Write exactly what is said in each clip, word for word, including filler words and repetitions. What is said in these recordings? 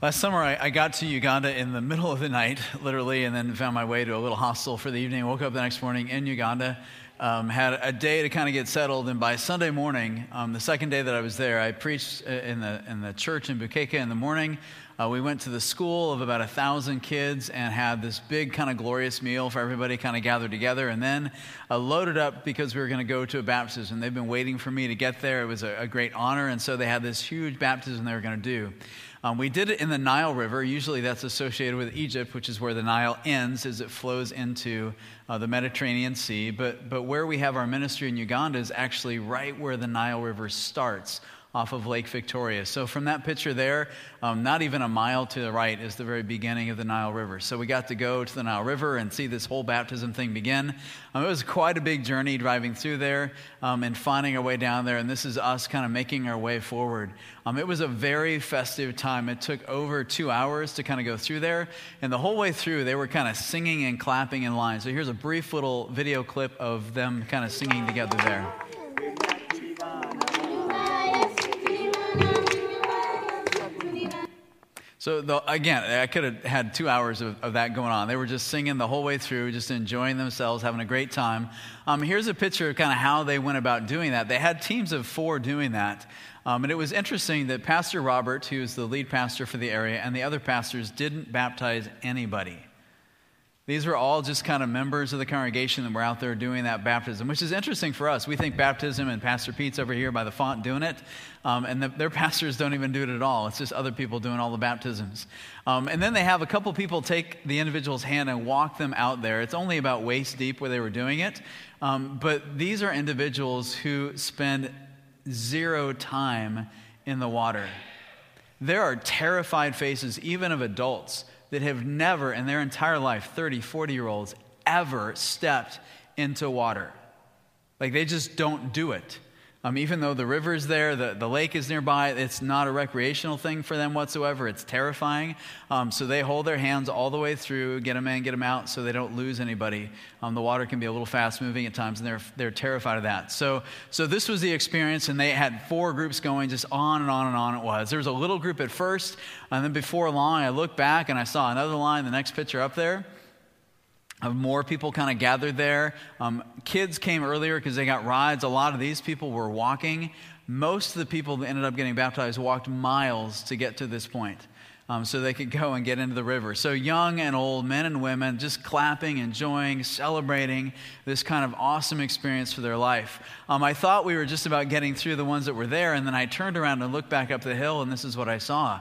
Last summer, I, I got to Uganda in the middle of the night, literally, and then found my way to a little hostel for the evening. Woke up the next morning in Uganda, um, had a day to kind of get settled, and by Sunday morning, um, the second day that I was there, I preached in the in the church in Bukeke in the morning. Uh, we went to the school of about a thousand kids and had this big kind of glorious meal for everybody kind of gathered together, and then uh, loaded up because we were going to go to a baptism. They've been waiting for me to get there. It was a, a great honor, and so they had this huge baptism they were going to do. Um, we did it in the Nile River. Usually that's associated with Egypt, which is where the Nile ends as it flows into uh, the Mediterranean Sea. But, but where we have our ministry in Uganda is actually right where the Nile River starts, off of Lake Victoria. So from that picture there, um, not even a mile to the right is the very beginning of the Nile River. So we got to go to the Nile River and see this whole baptism thing begin. Um, it was quite a big journey driving through there um, and finding our way down there. And this is us kind of making our way forward. Um, it was a very festive time. It took over two hours to kind of go through there. And the whole way through, they were kind of singing and clapping in line. So here's a brief little video clip of them kind of singing together there. So the, again, I could have had two hours of, of that going on. They were just singing the whole way through, just enjoying themselves, having a great time. Um, here's a picture of kind of how they went about doing that. They had teams of four doing that. Um, and it was interesting that Pastor Robert, who is the lead pastor for the area, and the other pastors didn't baptize anybody. These were all just kind of members of the congregation that were out there doing that baptism, which is interesting for us. We think baptism, and Pastor Pete's over here by the font doing it, um, and the, their pastors don't even do it at all. It's just other people doing all the baptisms. Um, and then they have a couple people take the individual's hand and walk them out there. It's only about waist deep where they were doing it, um, but these are individuals who spend zero time in the water. There are terrified faces, even of adults, that have never in their entire life, thirty, forty-year-olds, ever stepped into water. Like, they just don't do it. Um, even though the river is there, the, the lake is nearby, it's not a recreational thing for them whatsoever. It's terrifying. Um, so they hold their hands all the way through, get them in, get them out, so they don't lose anybody. Um, the water can be a little fast-moving at times, and they're they're terrified of that. So so this was the experience, and they had four groups going, just on and on and on it was. There was a little group at first, and then before long, I looked back, and I saw another line, the next picture up there, of more people kind of gathered there. Um, kids came earlier because they got rides. A lot of these people were walking. Most of the people that ended up getting baptized walked miles to get to this point um, so they could go and get into the river. So young and old, men and women, just clapping, enjoying, celebrating this kind of awesome experience for their life. Um, I thought we were just about getting through the ones that were there, and then I turned around and looked back up the hill, and this is what I saw.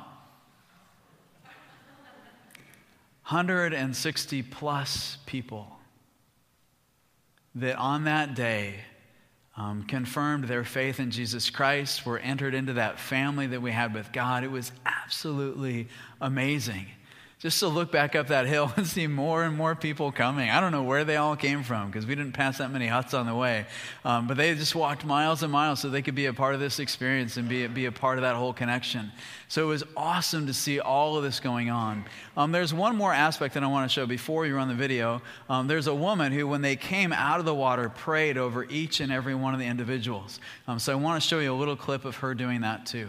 one hundred sixty plus people that on that day um, confirmed their faith in Jesus Christ, were entered into that family that we had with God. It was absolutely amazing. Just to look back up that hill and see more and more people coming. I don't know where they all came from because we didn't pass that many huts on the way. Um, but they just walked miles and miles so they could be a part of this experience and be, be a part of that whole connection. So it was awesome to see all of this going on. Um, there's one more aspect that I want to show before you run the video. Um, there's a woman who, when they came out of the water, prayed over each and every one of the individuals. Um, so I want to show you a little clip of her doing that too.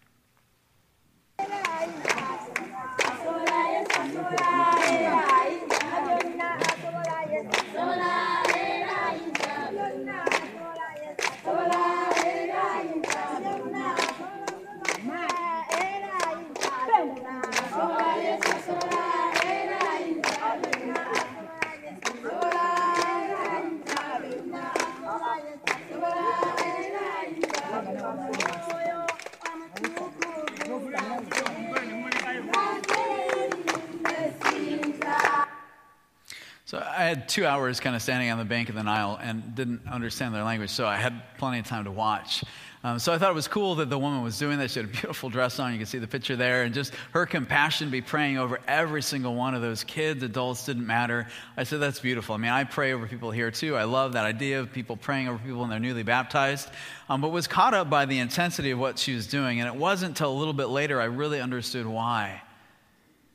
So I had two hours kind of standing on the bank of the Nile and didn't understand their language, so I had plenty of time to watch. Um, so I thought it was cool that the woman was doing that. She had a beautiful dress on. You can see the picture there. And just her compassion, be praying over every single one of those kids, adults, didn't matter. I said, that's beautiful. I mean, I pray over people here too. I love that idea of people praying over people when they're newly baptized. Um, but was caught up by the intensity of what she was doing. And it wasn't until a little bit later I really understood why.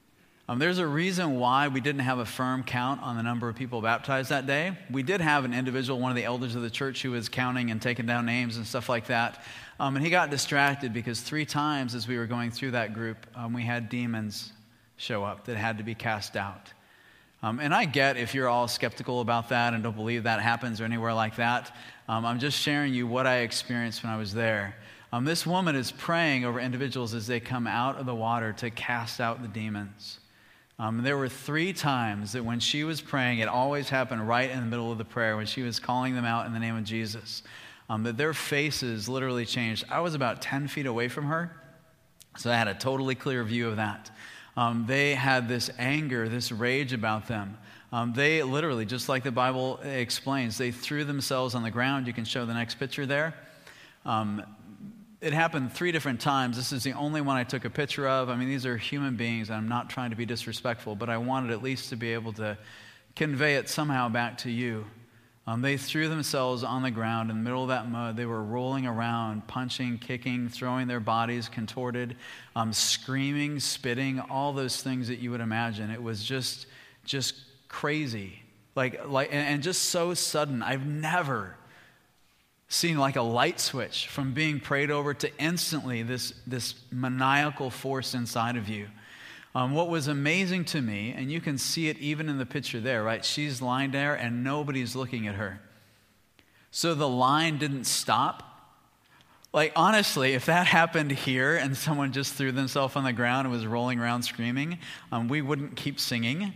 Um, there's a reason why we didn't have a firm count on the number of people baptized that day. We did have an individual, one of the elders of the church, who was counting and taking down names and stuff like that. Um, and he got distracted because three times as we were going through that group, um, we had demons show up that had to be cast out. Um, and I get if you're all skeptical about that and don't believe that happens or anywhere like that. Um, I'm just sharing you what I experienced when I was there. Um, this woman is praying over individuals as they come out of the water to cast out the demons. Um, there were three times that when she was praying, it always happened right in the middle of the prayer when she was calling them out in the name of Jesus, um, that their faces literally changed. I was about ten feet away from her, so I had a totally clear view of that. Um, they had this anger, this rage about them. Um, they literally, just like the Bible explains, they threw themselves on the ground. You can show the next picture there. Um, It happened three different times. This is the only one I took a picture of. I mean, these are human beings, and I'm not trying to be disrespectful, but I wanted at least to be able to convey it somehow back to you. Um, they threw themselves on the ground in the middle of that mud. They were rolling around, punching, kicking, throwing their bodies contorted, um, screaming, spitting, all those things that you would imagine. It was just, just crazy, like, like, and, and just so sudden. I've never seen like a light switch from being prayed over to instantly this, this maniacal force inside of you. Um, what was amazing to me, and you can see it even in the picture there, right? She's lying there and nobody's looking at her. So the line didn't stop. Like, honestly, if that happened here and someone just threw themselves on the ground and was rolling around screaming, um, we wouldn't keep singing.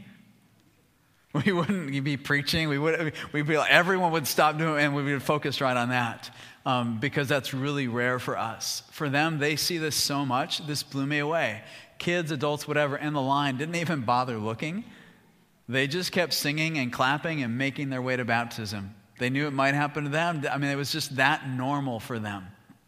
We wouldn't be preaching. We would. We'd be like, everyone would stop doing it, and we would focus right on that um, because that's really rare for us. For them, they see this so much. This blew me away. Kids, adults, whatever, in the line didn't even bother looking. They just kept singing and clapping and making their way to baptism. They knew it might happen to them. I mean, it was just that normal for them.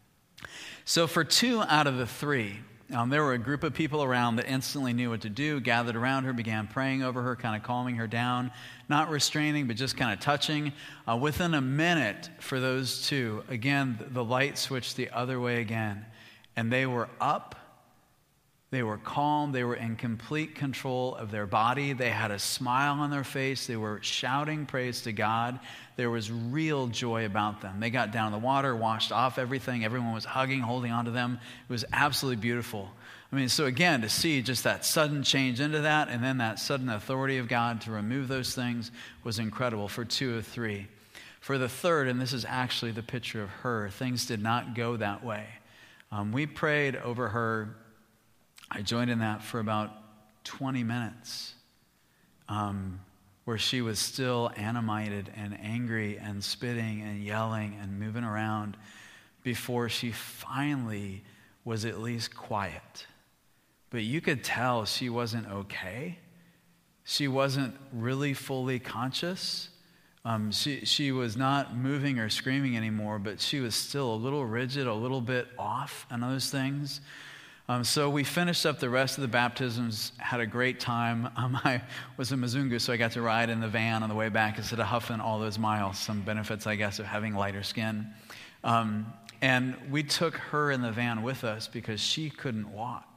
So for two out of the three, Um, there were a group of people around that instantly knew what to do, gathered around her, began praying over her, kind of calming her down, not restraining, but just kind of touching. Uh, within a minute for those two, again, the light switched the other way again. And they were up, they were calm, they were in complete control of their body. They had a smile on their face. They were shouting praise to God. There was real joy about them. They got down in the water, washed off everything. Everyone was hugging, holding on to them. It was absolutely beautiful. I mean, so again, to see just that sudden change into that and then that sudden authority of God to remove those things was incredible for two of three. For the third, and this is actually the picture of her, things did not go that way. Um, we prayed over her. I joined in that for about twenty minutes. Um, where she was still animated and angry and spitting and yelling and moving around before she finally was at least quiet. But you could tell she wasn't okay. She wasn't really fully conscious. Um, she, she was not moving or screaming anymore, but she was still a little rigid, a little bit off on those things. Um, so we finished up the rest of the baptisms, had a great time. Um, I was a Mzungu, so I got to ride in the van on the way back instead of huffing all those miles. Some benefits, I guess, of having lighter skin. Um, and we took her in the van with us because she couldn't walk.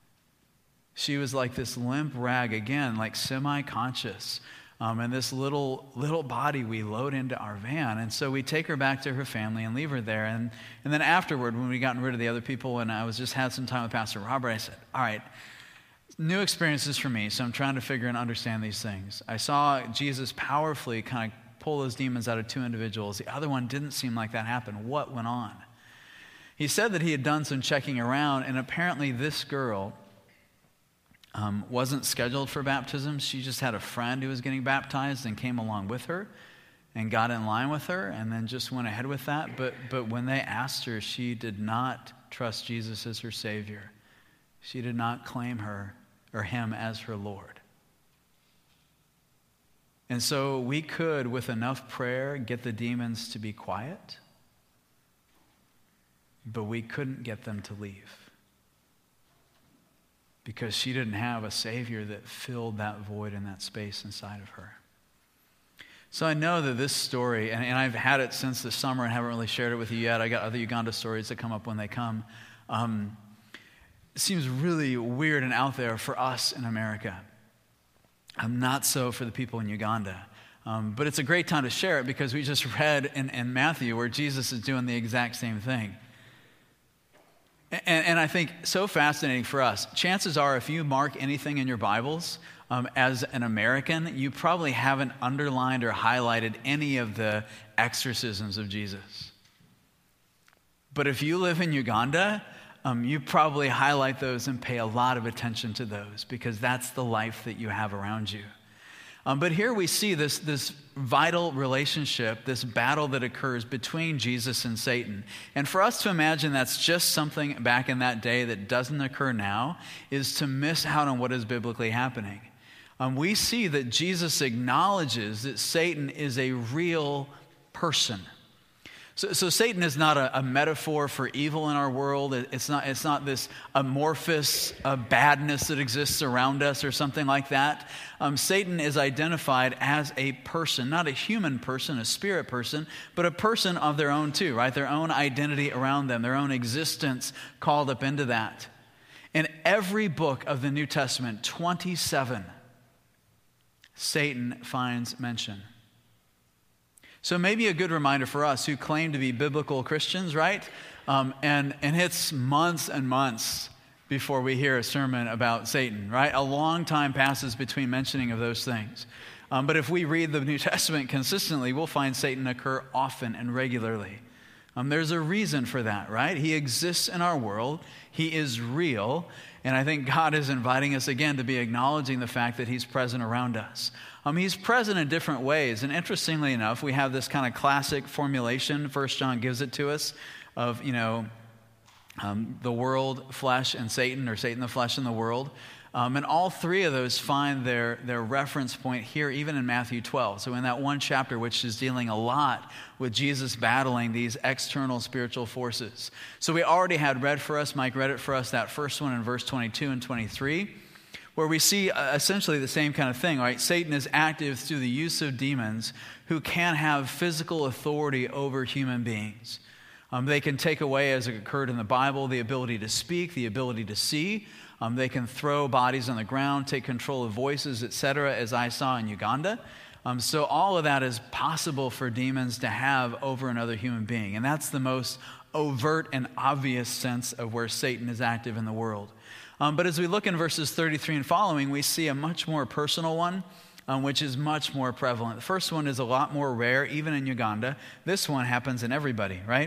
She was like this limp rag, again, like semi-conscious. Um, and this little little body we load into our van. And so we take her back to her family and leave her there. And, and then afterward, when we gotten rid of the other people and I was just had some time with Pastor Robert, I said, all right, new experiences for me, so I'm trying to figure and understand these things. I saw Jesus powerfully kind of pull those demons out of two individuals. The other one didn't seem like that happened. What went on? He said that he had done some checking around, and apparently this girl Um, wasn't scheduled for baptism. She just had a friend who was getting baptized and came along with her and got in line with her and then just went ahead with that. But but when they asked her, she did not trust Jesus as her Savior. She did not claim her or him as her Lord. And so we could, with enough prayer, get the demons to be quiet, but we couldn't get them to leave. Because she didn't have a Savior that filled that void and that space inside of her. So I know that this story, and, and I've had it since the summer and haven't really shared it with you yet. I got other Uganda stories that come up when they come. Um, it seems really weird and out there for us in America. Um, not so for the people in Uganda. Um, but it's a great time to share it because we just read in, in Matthew where Jesus is doing the exact same thing. And, and I think so fascinating for us. Chances are if you mark anything in your Bibles um, as an American, you probably haven't underlined or highlighted any of the exorcisms of Jesus. But if you live in Uganda, um, you probably highlight those and pay a lot of attention to those because that's the life that you have around you. Um, but here we see this, this vital relationship, this battle that occurs between Jesus and Satan. And for us to imagine that's just something back in that day that doesn't occur now is to miss out on what is biblically happening. Um, we see that Jesus acknowledges that Satan is a real person. So, so Satan is not a, a metaphor for evil in our world. It, it's not, it's not this amorphous uh, badness that exists around us or something like that. Um, Satan is identified as a person, not a human person, a spirit person, but a person of their own too, right? Their own identity around them, their own existence called up into that. In every book of the New Testament, twenty-seven, Satan finds mention. So maybe a good reminder for us who claim to be biblical Christians, right? Um, and, and it's months and months before we hear a sermon about Satan, right? A long time passes between mentioning of those things. Um, but if we read the New Testament consistently, we'll find Satan occur often and regularly. Um, there's a reason for that, right? He exists in our world. He is real. And I think God is inviting us again to be acknowledging the fact that he's present around us. Um, he's present in different ways. And interestingly enough, we have this kind of classic formulation. First John gives it to us of, you know, um, the world, flesh, and Satan, or Satan, the flesh, and the world. Um, and all three of those find their, their reference point here, even in Matthew twelve. So in that one chapter, which is dealing a lot with Jesus battling these external spiritual forces. So we already had read for us, Mike read it for us, that first one in verse twenty-two and twenty-three, where we see uh, essentially the same kind of thing, right? Satan is active through the use of demons who can have physical authority over human beings. Um, they can take away, as it occurred in the Bible, the ability to speak, the ability to see. Um, they can throw bodies on the ground, take control of voices, et cetera, as I saw in Uganda. Um, so all of that is possible for demons to have over another human being. And that's the most overt and obvious sense of where Satan is active in the world. Um, but as we look in verses thirty-three and following, we see a much more personal one, um, which is much more prevalent. The first one is a lot more rare, even in Uganda. This one happens in everybody, right?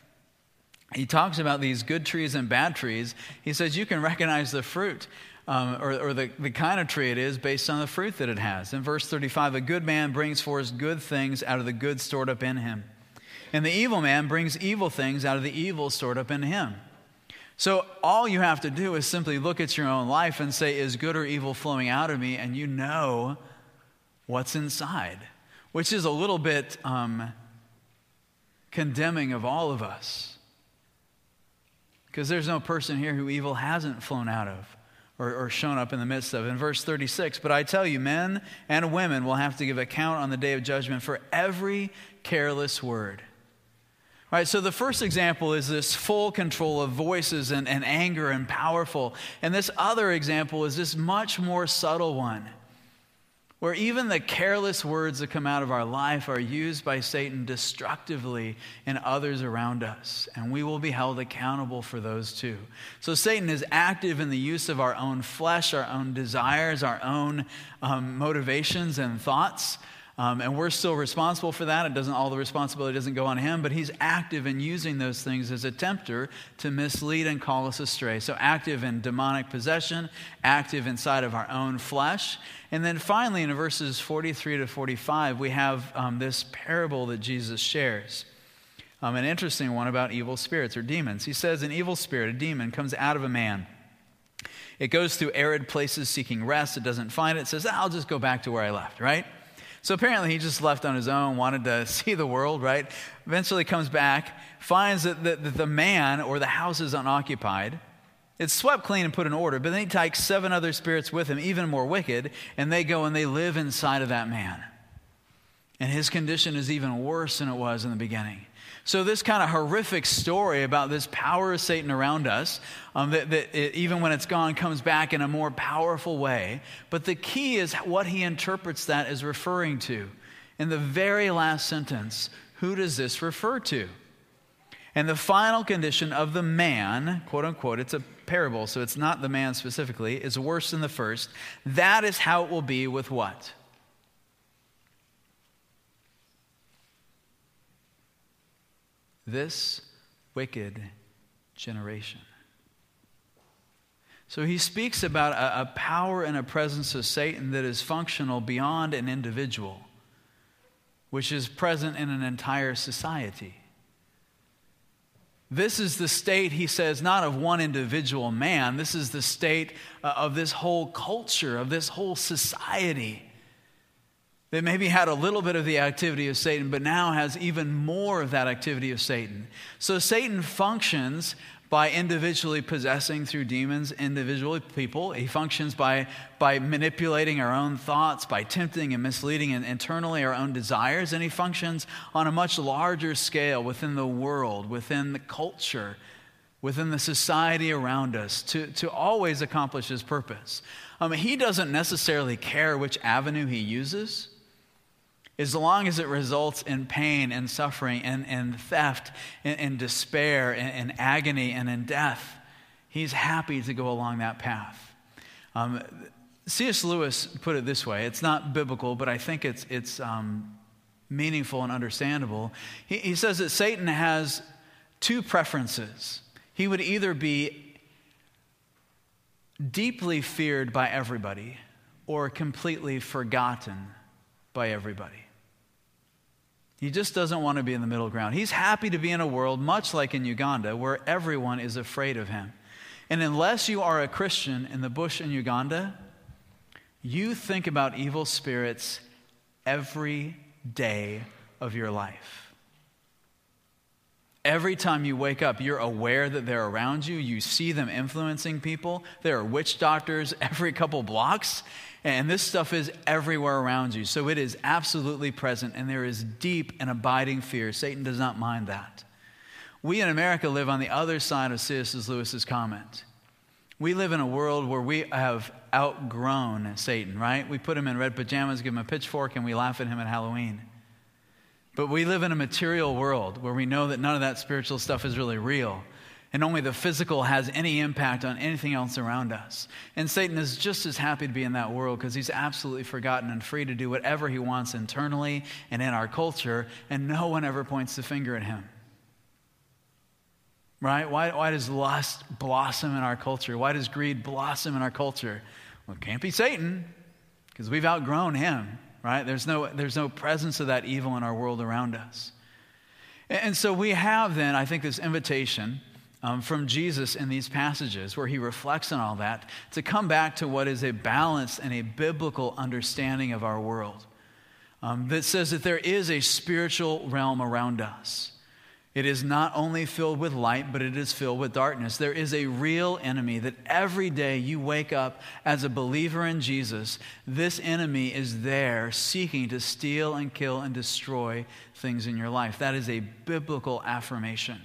He talks about these good trees and bad trees. He says you can recognize the fruit um, or, or the, the kind of tree it is based on the fruit that it has. In verse thirty-five, a good man brings forth good things out of the good stored up in him. And the evil man brings evil things out of the evil stored up in him. So all you have to do is simply look at your own life and say, is good or evil flowing out of me? And you know what's inside, which is a little bit um, condemning of all of us. Because there's no person here who evil hasn't flown out of or, or shown up in the midst of. In verse thirty-six, but I tell you, men and women will have to give account on the day of judgment for every careless word. Right, so the first example is this full control of voices and, and anger and powerful. And this other example is this much more subtle one, where even the careless words that come out of our life are used by Satan destructively in others around us. And we will be held accountable for those too. So Satan is active in the use of our own flesh, our own desires, our own um, motivations and thoughts. Um, and we're still responsible for that. It doesn't, all the responsibility doesn't go on him, but he's active in using those things as a tempter to mislead and call us astray. So active in demonic possession, active inside of our own flesh. And then finally in verses forty-three to forty-five, we have um, this parable that Jesus shares. Um, an interesting one about evil spirits or demons. He says an evil spirit, a demon, comes out of a man. It goes through arid places seeking rest. It doesn't find it. It says, I'll just go back to where I left, right? So apparently he just left on his own, wanted to see the world, right? Eventually comes back, finds that the, that the man or the house is unoccupied. It's swept clean and put in order, but then he takes seven other spirits with him, even more wicked, and they go and they live inside of that man. And his condition is even worse than it was in the beginning. So this kind of horrific story about this power of Satan around us, um, that, that it, even when it's gone, comes back in a more powerful way. But the key is what he interprets that as referring to. In the very last sentence, who does this refer to? And the final condition of the man, quote unquote, it's a parable, so it's not the man specifically, is worse than the first. That is how it will be with what? This wicked generation. So he speaks about a, a power and a presence of Satan that is functional beyond an individual, which is present in an entire society. This is the state, he says, not of one individual man. This is the state of this whole culture, of this whole society, that maybe had a little bit of the activity of Satan, but now has even more of that activity of Satan. So Satan functions by individually possessing through demons individual people. He functions by, by manipulating our own thoughts, by tempting and misleading and internally our own desires. And he functions on a much larger scale within the world, within the culture, within the society around us to, to always accomplish his purpose. I mean, he doesn't necessarily care which avenue he uses, as long as it results in pain and suffering and, and theft and, and despair and, and agony and in death. He's happy to go along that path. Um, C S Lewis put it this way. It's not biblical, but I think it's, it's um, meaningful and understandable. He, he says that Satan has two preferences. He would either be deeply feared by everybody or completely forgotten by everybody. He just doesn't want to be in the middle ground. He's happy to be in a world, much like in Uganda, where everyone is afraid of him. And unless you are a Christian in the bush in Uganda, you think about evil spirits every day of your life. Every time you wake up, you're aware that they're around you. You see them influencing people. There are witch doctors every couple blocks. And this stuff is everywhere around you. So it is absolutely present, and there is deep and abiding fear. Satan does not mind that. We in America live on the other side of C S Lewis's comment. We live in a world where we have outgrown Satan, right? We put him in red pajamas, give him a pitchfork, and we laugh at him at Halloween. But we live in a material world where we know that none of that spiritual stuff is really real. And only the physical has any impact on anything else around us. And Satan is just as happy to be in that world because he's absolutely forgotten and free to do whatever he wants internally and in our culture, and no one ever points the finger at him. Right? Why, why does lust blossom in our culture? Why does greed blossom in our culture? Well, it can't be Satan because we've outgrown him, right? There's no, there's no presence of that evil in our world around us. And, and so we have then, I think, this invitation Um, from Jesus in these passages where he reflects on all that, to come back to what is a balanced and a biblical understanding of our world um, that says that there is a spiritual realm around us. It is not only filled with light, but it is filled with darkness. There is a real enemy that every day you wake up as a believer in Jesus, this enemy is there seeking to steal and kill and destroy things in your life. That is a biblical affirmation.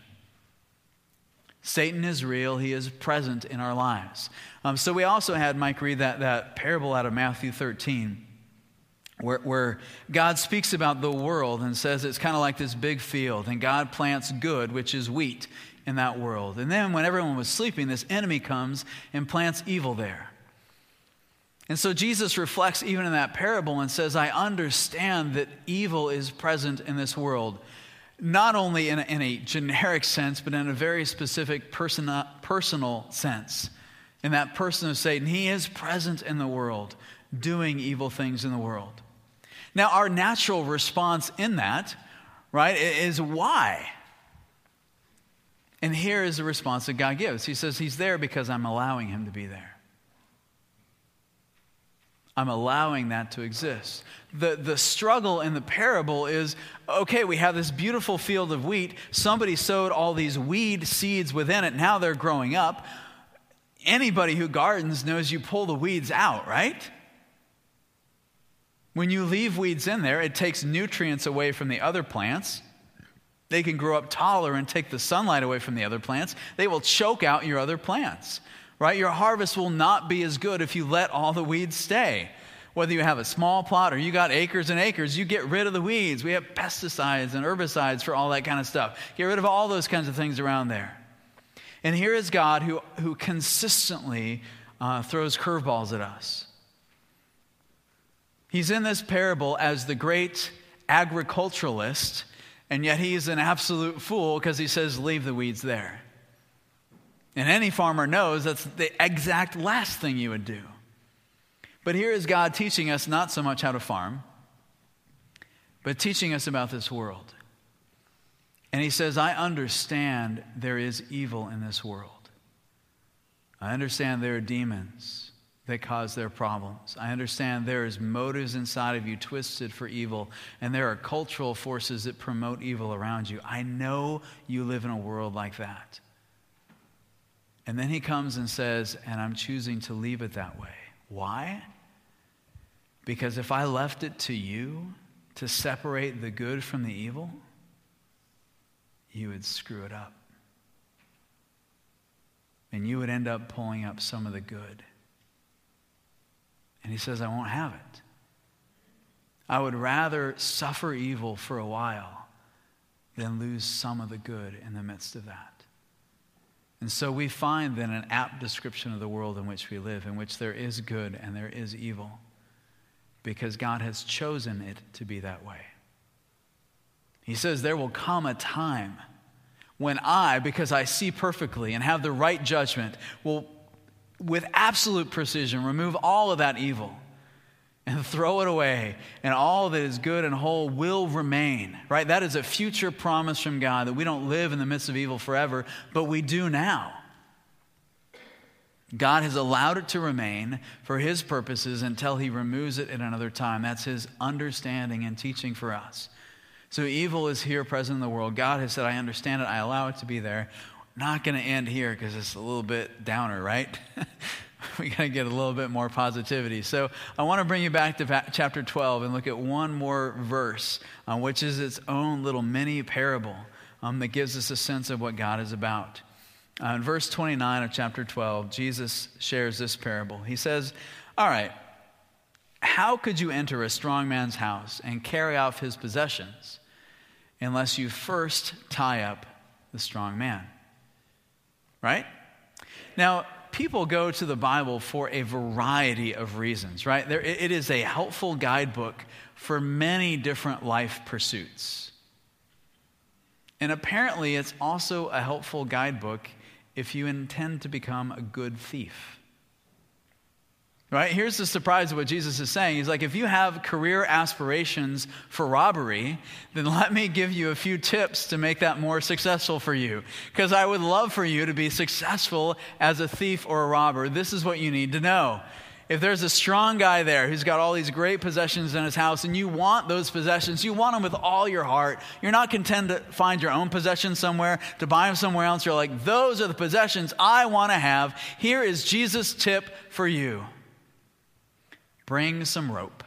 Satan is real. He is present in our lives. Um, so we also had Mike read that, that parable out of Matthew thirteen, where, where God speaks about the world and says it's kind of like this big field, and God plants good, which is wheat, in that world. And then when everyone was sleeping, this enemy comes and plants evil there. And so Jesus reflects even in that parable and says, I understand that evil is present in this world. Not only in a, in a generic sense, but in a very specific person, personal sense. In that person of Satan, he is present in the world, doing evil things in the world. Now, our natural response in that, right, is why? And here is the response that God gives. He says, he's there because I'm allowing him to be there. I'm allowing that to exist. The, the struggle in the parable is, okay, we have this beautiful field of wheat. Somebody sowed all these weed seeds within it. Now they're growing up. Anybody who gardens knows you pull the weeds out, right? When you leave weeds in there, it takes nutrients away from the other plants. They can grow up taller and take the sunlight away from the other plants. They will choke out your other plants, right? Your harvest will not be as good if you let all the weeds stay. Whether you have a small plot or you got acres and acres, you get rid of the weeds. We have pesticides and herbicides for all that kind of stuff. Get rid of all those kinds of things around there. And here is God who, who consistently uh, throws curveballs at us. He's in this parable as the great agriculturalist, and yet he's an absolute fool because he says, leave the weeds there. And any farmer knows that's the exact last thing you would do. But here is God teaching us not so much how to farm, but teaching us about this world. And he says, I understand there is evil in this world. I understand there are demons that cause their problems. I understand there is motives inside of you twisted for evil, and there are cultural forces that promote evil around you. I know you live in a world like that. And then he comes and says, and I'm choosing to leave it that way. Why? Because if I left it to you to separate the good from the evil, you would screw it up. And you would end up pulling up some of the good. And he says, I won't have it. I would rather suffer evil for a while than lose some of the good in the midst of that. And so we find then an apt description of the world in which we live, in which there is good and there is evil, because God has chosen it to be that way. He says there will come a time when I, because I see perfectly and have the right judgment, will with absolute precision remove all of that evil and throw it away, and all that is good and whole will remain, right? That is a future promise from God, that we don't live in the midst of evil forever, but we do now. God has allowed it to remain for his purposes until he removes it at another time. That's his understanding and teaching for us. So evil is here present in the world. God has said, I understand it. I allow it to be there. Not going to end here because it's a little bit downer, right? We got to get a little bit more positivity. So I want to bring you back to chapter twelve and look at one more verse, uh, which is its own little mini parable um, that gives us a sense of what God is about. Uh, in verse twenty-nine of chapter twelve, Jesus shares this parable. He says, all right, how could you enter a strong man's house and carry off his possessions unless you first tie up the strong man? Right? Now, people go to the Bible for a variety of reasons, right? There, it is a helpful guidebook for many different life pursuits. And apparently, it's also a helpful guidebook if you intend to become a good thief. Right? Here's the surprise of what Jesus is saying. He's like, if you have career aspirations for robbery, then let me give you a few tips to make that more successful for you. Because I would love for you to be successful as a thief or a robber. This is what you need to know. If there's a strong guy there who's got all these great possessions in his house and you want those possessions, you want them with all your heart. You're not content to find your own possessions somewhere, to buy them somewhere else. You're like, those are the possessions I want to have. Here is Jesus' tip for you. Bring some rope.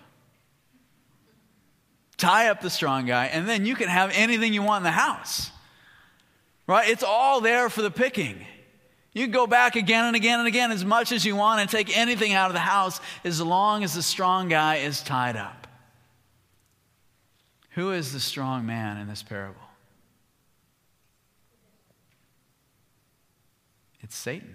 Tie up the strong guy, and then you can have anything you want in the house. Right? It's all there for the picking. You can go back again and again and again as much as you want and take anything out of the house as long as the strong guy is tied up. Who is the strong man in this parable? It's Satan.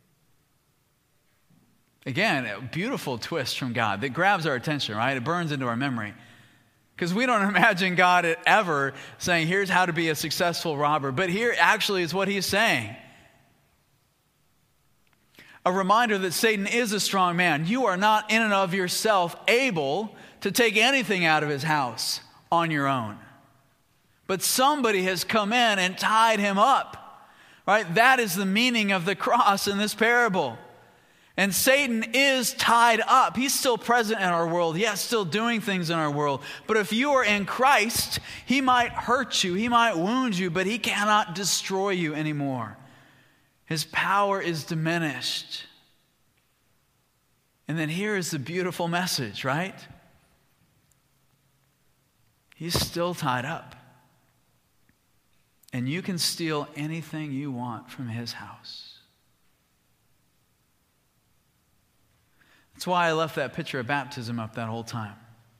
Again, a beautiful twist from God that grabs our attention, right? It burns into our memory. Because we don't imagine God ever saying, here's how to be a successful robber. But here actually is what he's saying. A reminder that Satan is a strong man. You are not in and of yourself able to take anything out of his house on your own. But somebody has come in and tied him up. Right? That is the meaning of the cross in this parable. And Satan is tied up. He's still present in our world. Yes, still doing things in our world. But if you are in Christ, he might hurt you. He might wound you, but he cannot destroy you anymore. His power is diminished. And then here is the beautiful message, right? He's still tied up. And you can steal anything you want from his house. That's why I left that picture of baptism up that whole time.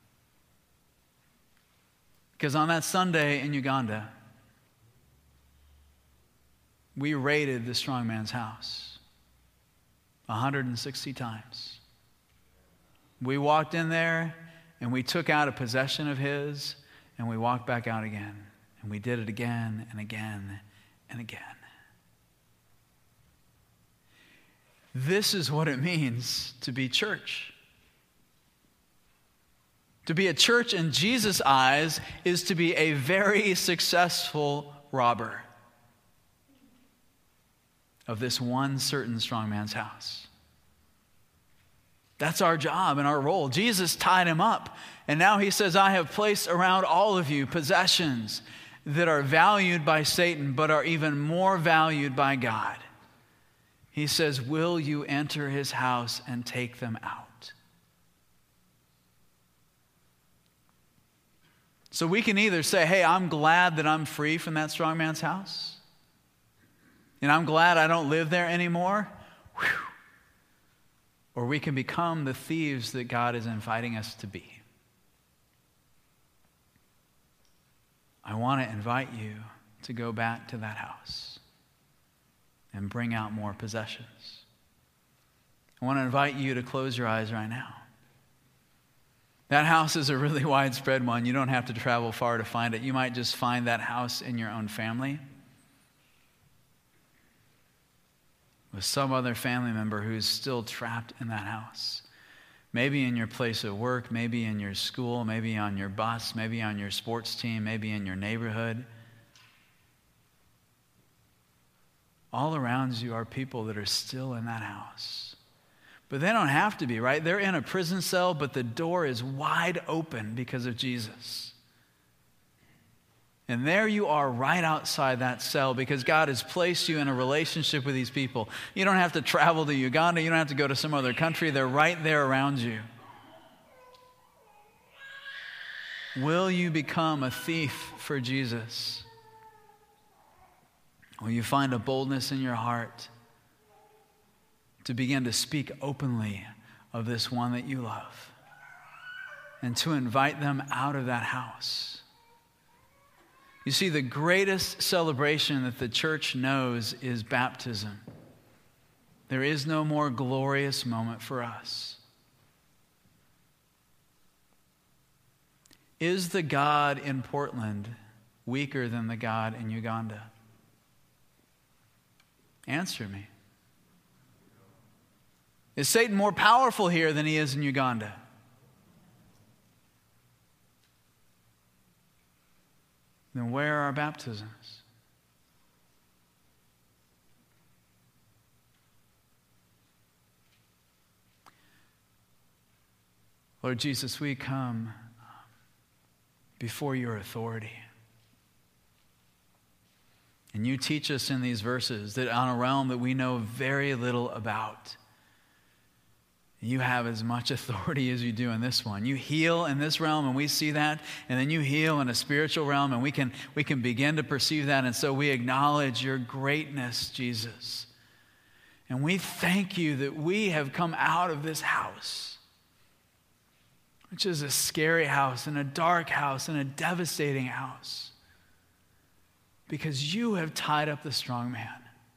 Because on that Sunday in Uganda, we raided the strong man's house one hundred sixty times. We walked in there and we took out a possession of his and we walked back out again. And we did it again and again and again. This is what it means to be church. To be a church in Jesus' eyes is to be a very successful robber of this one certain strong man's house. That's our job and our role. Jesus tied him up, and now he says, I have placed around all of you possessions that are valued by Satan, but are even more valued by God. He says, will you enter his house and take them out? So we can either say, hey, I'm glad that I'm free from that strong man's house. And I'm glad I don't live there anymore. Whew. Or we can become the thieves that God is inviting us to be. I want to invite you to go back to that house and bring out more possessions. I want to invite you to close your eyes right now. That house is a really widespread one. You don't have to travel far to find it. You might just find that house in your own family, with some other family member who's still trapped in that house. Maybe in your place of work, maybe in your school, maybe on your bus, maybe on your sports team, maybe in your neighborhood. All around you are people that are still in that house. But they don't have to be, right? They're in a prison cell, but the door is wide open because of Jesus. And there you are right outside that cell because God has placed you in a relationship with these people. You don't have to travel to Uganda. You don't have to go to some other country. They're right there around you. Will you become a thief for Jesus? Will you find a boldness in your heart to begin to speak openly of this one that you love and to invite them out of that house? You see, the greatest celebration that the church knows is baptism. There is no more glorious moment for us. Is the God in Portland weaker than the God in Uganda? Answer me. Is Satan more powerful here than he is in Uganda? Then where are our baptisms? Lord Jesus, we come before your authority. And you teach us in these verses that on a realm that we know very little about, you have as much authority as you do in this one. You heal in this realm, and we see that, and then you heal in a spiritual realm, and we can, we can begin to perceive that, and so we acknowledge your greatness, Jesus. And we thank you that we have come out of this house, which is a scary house, and a dark house, and a devastating house, because you have tied up the strong man.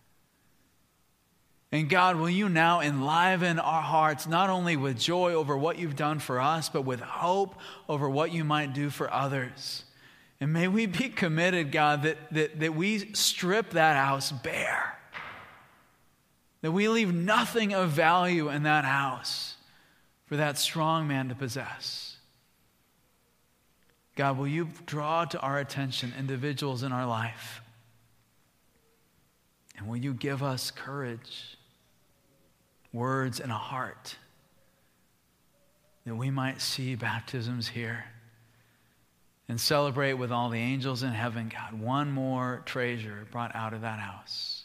And God, will you now enliven our hearts, not only with joy over what you've done for us, but with hope over what you might do for others. And may we be committed, God, that, that, that we strip that house bare. That we leave nothing of value in that house for that strong man to possess. God, will you draw to our attention individuals in our life? And will you give us courage, words, and a heart that we might see baptisms here and celebrate with all the angels in heaven, God, one more treasure brought out of that house.